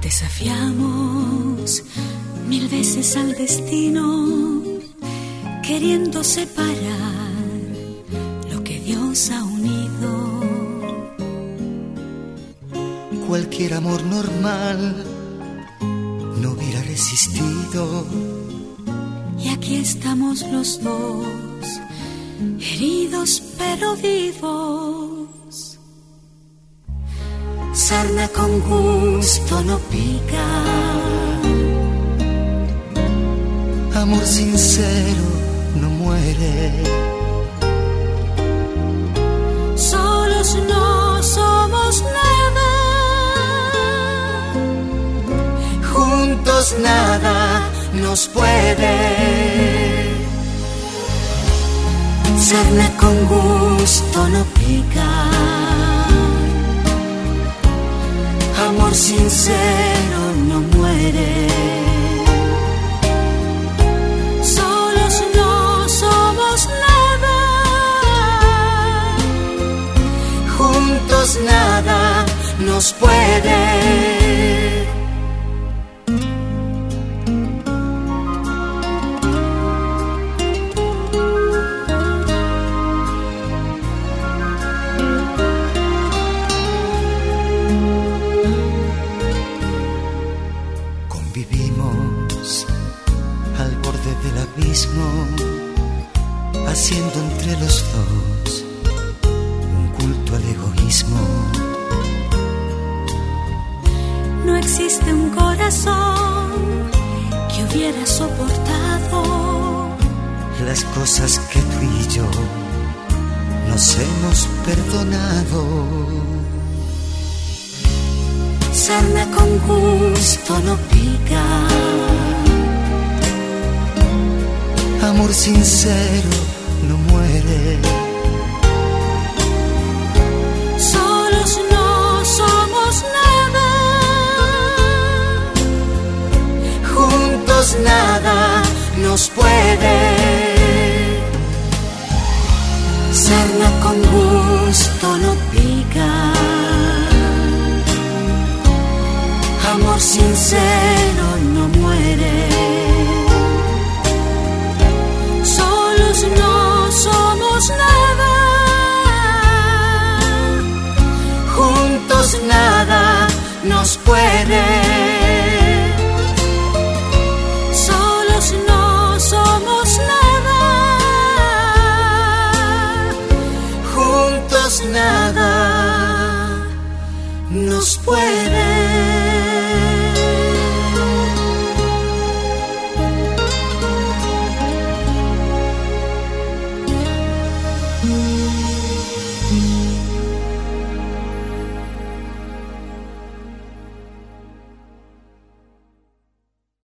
Desafiamos 1000 veces al destino, queriendo separar lo que Dios ha unido. Cualquier amor normal no hubiera resistido. Y aquí estamos los dos, heridos pero vivos. Sarna con gusto no pica. Amor sincero no muere. Solos no somos nada. Juntos nada nos puede. Sarna con gusto no pica. Amor sincero no muere. Solos no somos nada. Juntos nada nos puede. Vivimos al borde del abismo, haciendo entre los dos un culto al egoísmo. No existe un corazón que hubiera soportado las cosas que tú y yo nos hemos perdonado. Sarna con gusto no pica. Amor sincero no muere. Solos no somos nada. Juntos nada nos puede. Sarna con gusto no pica. Amor sincero no muere. Solos no somos nada. Juntos nada nos puede. Solos no somos nada. Juntos nada nos puede.